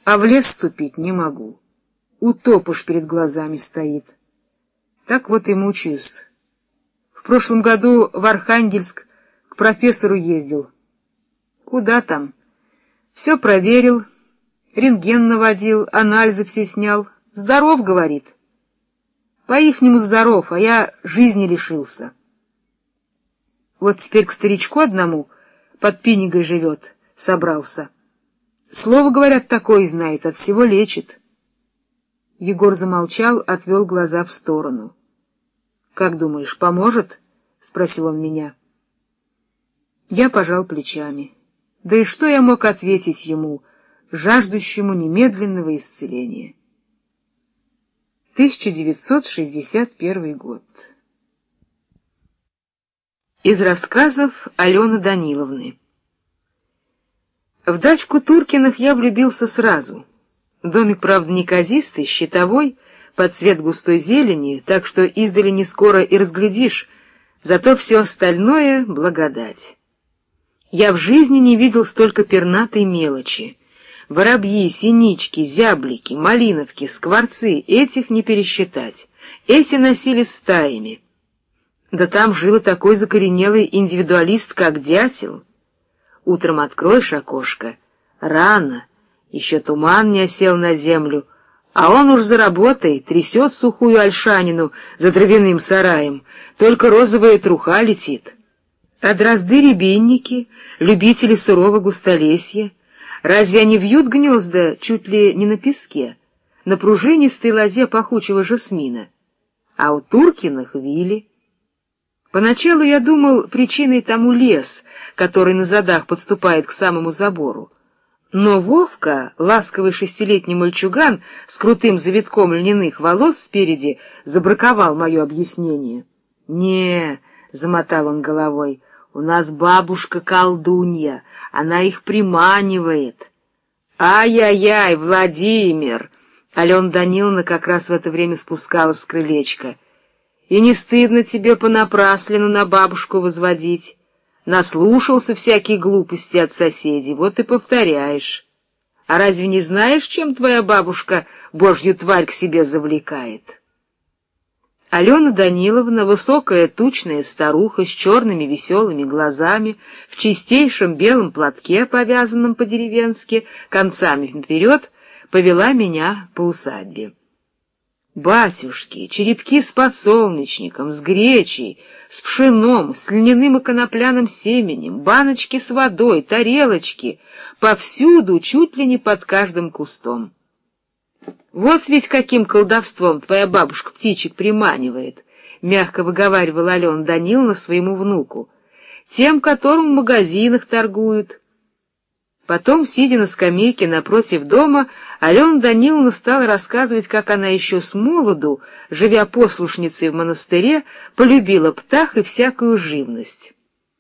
А в лес ступить не могу. Утоп уж перед глазами стоит. Так вот и мучаюсь. В прошлом году в Архангельск к профессору ездил. Куда там? Все проверил, рентген наводил, анализы все снял. Здоров, говорит. По-ихнему здоров, а я жизни лишился. Вот теперь к старичку одному под Пинигой живет, собрался. Слово, говорят, такое знает, от всего лечит. Егор замолчал, отвел глаза в сторону. — Как думаешь, поможет? — спросил он меня. Я пожал плечами. Да и что я мог ответить ему, жаждущему немедленного исцеления? 1961 год. Из рассказов Алены Даниловны. В дачку Туркиных я влюбился сразу. Домик, правда, неказистый, щитовой, под цвет густой зелени, так что издали не скоро и разглядишь, зато все остальное — благодать. Я в жизни не видел столько пернатой мелочи. Воробьи, синички, зяблики, малиновки, скворцы — этих не пересчитать. Эти носились стаями. Да там жил такой закоренелый индивидуалист, как дятел. Утром откроешь окошко, рано, еще туман не осел на землю, а он уж за работой трясет сухую ольшанину за дровяным сараем, только розовая труха летит. А дрозды-рябинники, любители сырого густолесья, разве они вьют гнезда чуть ли не на песке, на пружинистой лозе пахучего жасмина? А у Туркиных вили. Поначалу я думал, причиной тому лес, который на задах подступает к самому забору. Но Вовка, ласковый шестилетний мальчуган с крутым завитком льняных волос спереди, забраковал мое объяснение. — Не, — замотал он головой, — у нас бабушка колдунья, она их приманивает. — Ай-яй-яй, Владимир! Алена Даниловна как раз в это время спускалась с крылечка. — И не стыдно тебе понапраслину на бабушку возводить? Наслушался всякие глупости от соседей, вот и повторяешь. А разве не знаешь, чем твоя бабушка божью тварь к себе завлекает? Алена Даниловна, высокая тучная старуха с черными веселыми глазами, в чистейшем белом платке, повязанном по-деревенски, концами вперед, повела меня по усадьбе. Батюшки, черепки с подсолнечником, с гречей, с пшеном, с льняным и конопляным семенем, баночки с водой, тарелочки, повсюду, чуть ли не под каждым кустом. Вот ведь каким колдовством твоя бабушка птичек приманивает, — мягко выговаривала Алена Даниловна своему внуку, — тем, которым в магазинах торгуют. Потом, сидя на скамейке напротив дома, Алена Даниловна стала рассказывать, как она еще с молоду, живя послушницей в монастыре, полюбила птах и всякую живность.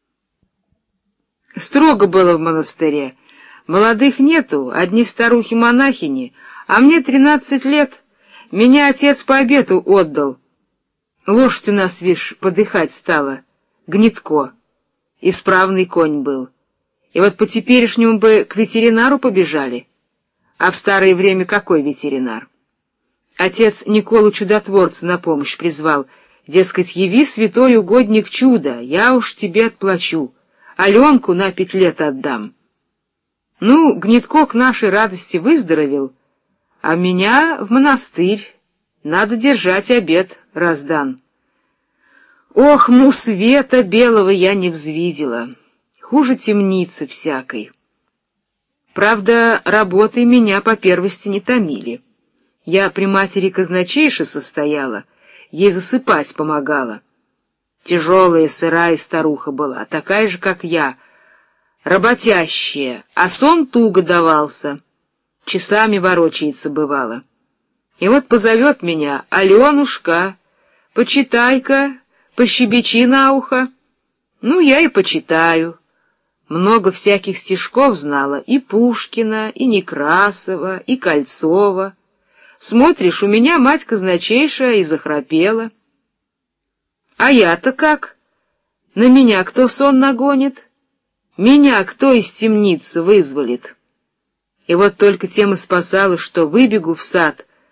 Строго было в монастыре. Молодых нету, одни старухи-монахини, а мне 13 лет. Меня отец по обету отдал. Лошадь у нас, вишь, подыхать стала, гнетко. Исправный конь был. И вот по-теперешнему бы к ветеринару побежали. А в старое время какой ветеринар? Отец Николу Чудотворца на помощь призвал. Дескать, яви, святой угодник, чудо, я уж тебе отплачу. Аленку на 5 лет отдам. Ну, гнетко к нашей радости выздоровел, а меня в монастырь. Надо держать обет, раздан. Ох, ну, света белого я не взвидела. Хуже темницы всякой. Правда, работой меня по первости не томили. Я при матери казначейши состояла, ей засыпать помогала. Тяжелая, сырая старуха была, такая же, как я, работящая, а сон туго давался, часами ворочается бывало. И вот позовет меня: Аленушка, почитай-ка, пощебечи на ухо. Ну, я и почитаю. Много всяких стишков знала, и Пушкина, и Некрасова, и Кольцова. Смотришь, у меня мать казначейшая и захрапела. А я-то как? На меня кто сон нагонит? Меня кто из темницы вызволит? И вот только тем и спасало, что выбегу в сад,